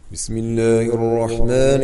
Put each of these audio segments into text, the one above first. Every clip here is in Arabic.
بسم الله الرحمن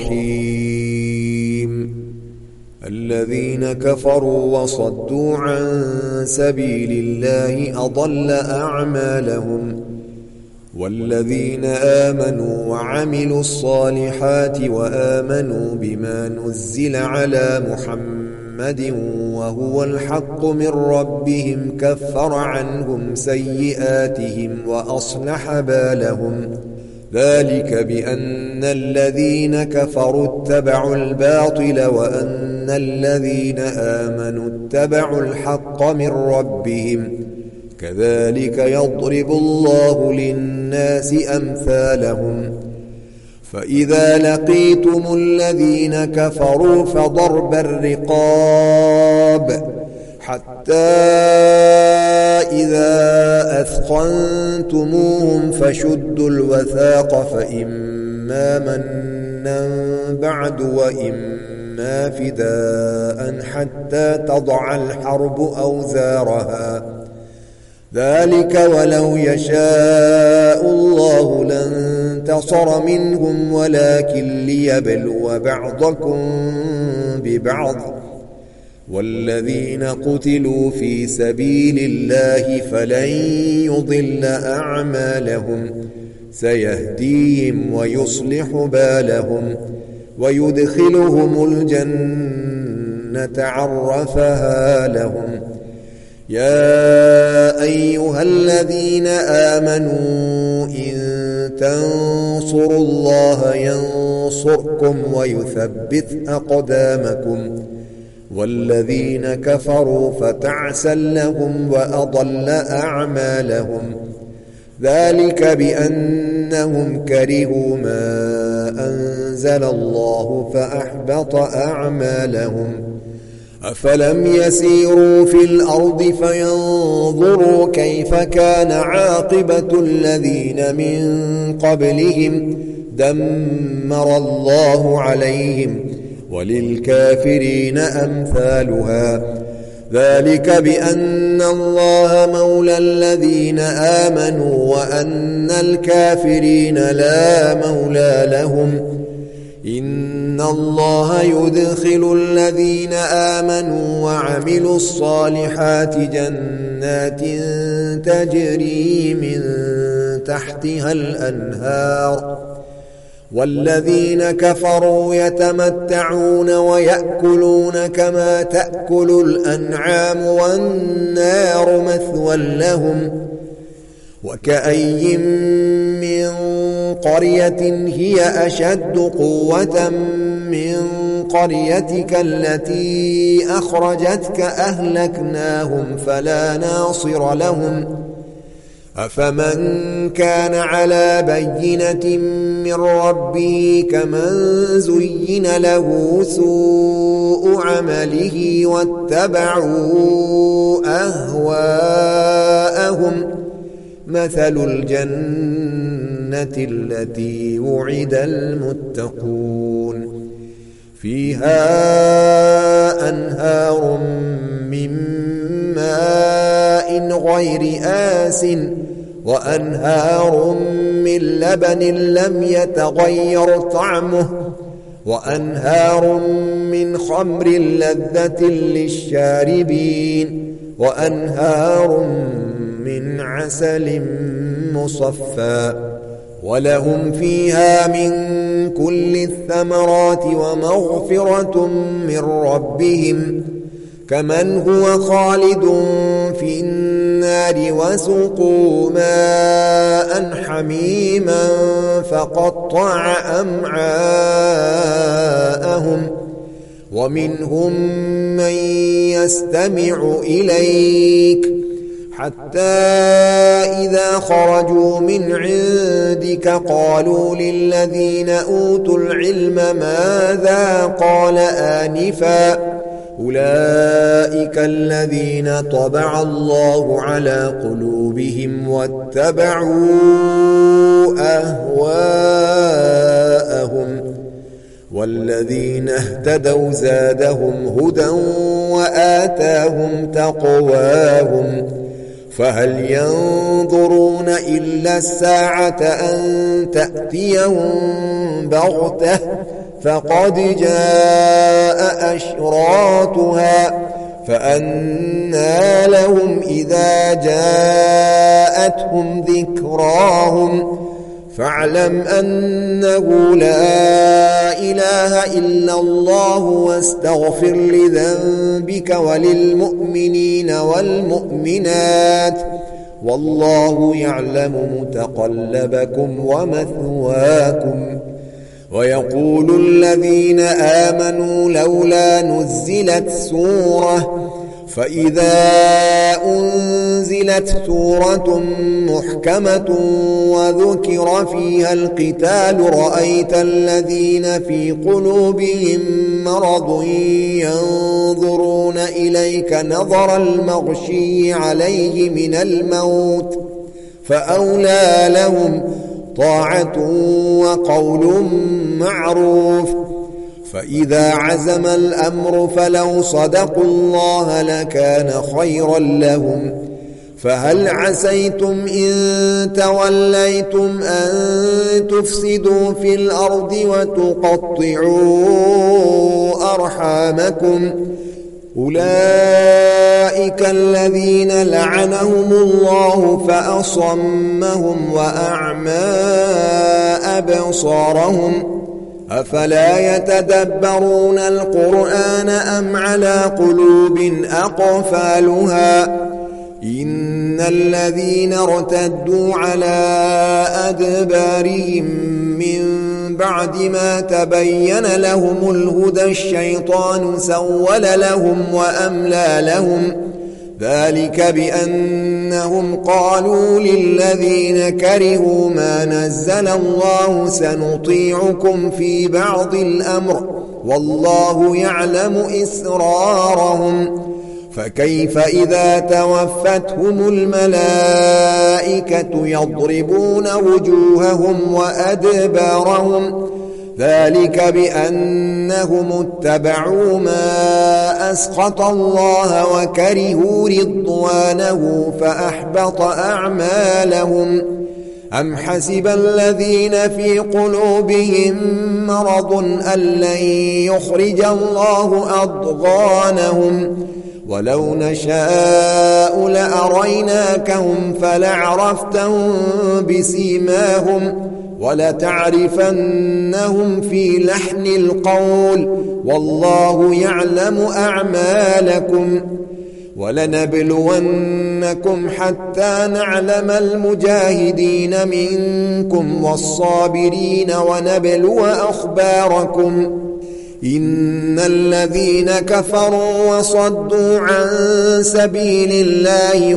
الرحيم. الذين كفروا وصدوا عن سبيل الله أضل أعمالهم، والذين آمنوا وعملوا الصالحات وآمنوا بما نزل على محمد وهو الحق من ربهم كفر عنهم سيئاتهم وأصلح بالهم. ذلك بأن الذين كفروا اتبعوا الباطل وأن الذين آمنوا اتبعوا الحق من ربهم. كذلك يضرب الله للناس أمثالهم. فإذا لقيتم الذين كفروا فضرب الرقاب حتى إذا أثخنتموهم فشدوا الوثاق، فإما منا بعد وإما فداء حتى تضع الحرب أوزارها. ذلك ولو يشاء الله لانتصر منهم ولكن ليبلو بعضكم ببعض. والذين قتلوا في سبيل الله فلن يضل أعمالهم، سيهديهم ويصلح بالهم ويدخلهم الجنة عرفها لهم. يا أيها الذين آمنوا إن تنصروا الله ينصركم ويثبت أقدامكم. والذين كفروا فتعسا لهم وأضل أعمالهم. ذلك بأنهم كرهوا ما أنزل الله فأحبط أعمالهم. أفلم يسيروا في الأرض فينظروا كيف كان عاقبة الذين من قبلهم دمر الله عليهم وللكافرين أمثالها. ذلك بأن الله مولى الذين آمنوا وأن الكافرين لا مولى لهم. إن الله يدخل الذين آمنوا وعملوا الصالحات جنات تجري من تحتها الأنهار، والذين كفروا يتمتعون ويأكلون كما تأكل الأنعام والنار مثوى لهم. وكأي من قرية هي أشد قوة من قريتك التي أخرجتك أهلكناهم فلا ناصر لهم. أفمن كان على بينة من ربه كمن زين له سوء عمله واتبعوا أهواءهم. مثل الجنة التي وعد المتقون فيها أنهار من ماء غير آسٍ وأنهار من لبن لم يتغير طعمه وأنهار من خمر لذة للشاربين وأنهار من عسل مصفى. ولهم فيها من كل الثمرات ومغفرة من ربهم كمن هو خالد في النار وسقوا ماء حميما فقطع أمعاءهم. ومنهم من يستمع إليك حتى إذا خرجوا من عندك قالوا للذين أوتوا العلم ماذا قال آنفا. أولئك الذين طبع الله على قلوبهم واتبعوا أهواءهم. والذين اهتدوا زادهم هدى وآتاهم تقواهم. فهل ينظرون إلا الساعة أن تأتيهم بغتة فقد جاء أشراطها فأنى لهم إذا جاءتهم ذكراهم فاعلم أنه لا إله إلا الله واستغفر لذنبك وللمؤمنين والمؤمنات والله يعلم متقلبكم ومثواكم. ويقول الذين آمنوا لولا نزلت سورة فإذا أنزلت سورة محكمة وذكر فيها القتال رأيت الذين في قلوبهم مرض ينظرون إليك نظر المغشي عليه من الموت فأولى لهم طاعة وقول معروف. فإذا عزم الأمر فلو صدقوا الله لكان خيرا لهم. فهل عسيتم إن توليتم أن تفسدوا في الأرض وتقطعوا أرحامكم أولئك الذين لعنهم الله فأصمهم وأعمى أبصارهم أفلا يتدبرون القرآن أم على قلوب أقفالها إن الذين ارتدوا على أدبارهم من بعد ما تبين لهم الهدى الشيطان سول لهم وأملى لهم ذلك بأنهم قالوا للذين كرهوا ما نزل الله سنطيعكم في بعض الأمر والله يعلم إسرارهم فكيف إذا توفتهم الملائكة يضربون وجوههم وأدبارهم ذلك بأنهم اتبعوا ما أسخط الله وكرهوا رضوانه فأحبط أعمالهم. أم حسب الذين في قلوبهم مرض أن لن يخرج الله أضغانهم ولو نشاء لأريناكهم فلعرفتهم بسيماهم ولتعرفنهم في لحن القول والله يعلم أعمالكم. ولنبلونكم حتى نعلم المجاهدين منكم والصابرين ونبلو أخباركم. إن الذين كفروا وصدوا عن سبيل الله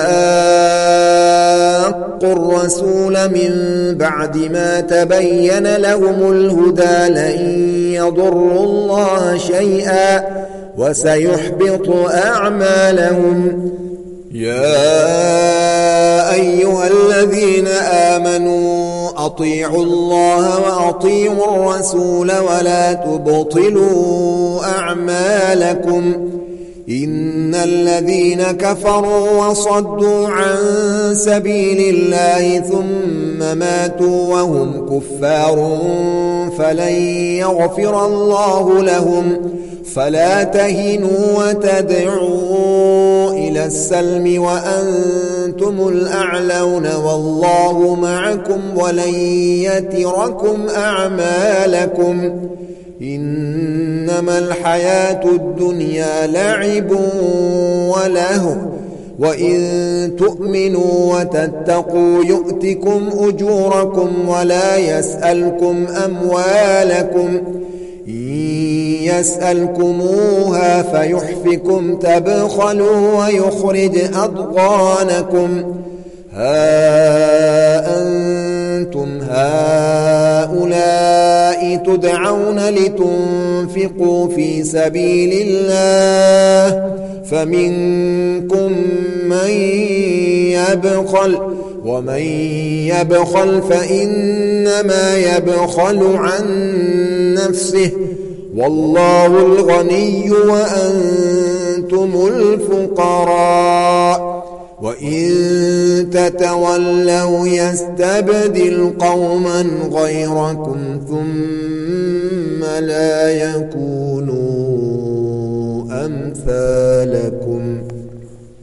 وشاقوا الرسول من بعد ما تبين لهم الهدى لن يضروا الله شيئا وسيحبط أعمالهم. يا أيها الذين آمنوا أطيعوا الله وأطيعوا الرسول ولا تبطلوا أعمالكم. إن الذين كفروا وصدوا عن سبيل الله ثم ماتوا وهم كفار فلن يغفر الله لهم فلا تهنوا وتدعوا إلى السلم وأنتم الأعلون والله معكم ولن يتركم أعمالكم. إنما الحياة الدنيا لعب ولهو وإن تؤمنوا وتتقوا يؤتكم أجوركم ولا يسألكم أموالكم إن يسألكموها فيحفكم تبخلوا ويخرج أضغانكم. ها أنتم هؤلاء تدعون لتنفقوا في سبيل الله فمنكم من يبخل ومن يبخل فإنما يبخل عن نفسه والله الغني وأنتم الفقراء وإن تتولوا يستبدل قوما غيركم ثم لا يكونوا أمثالكم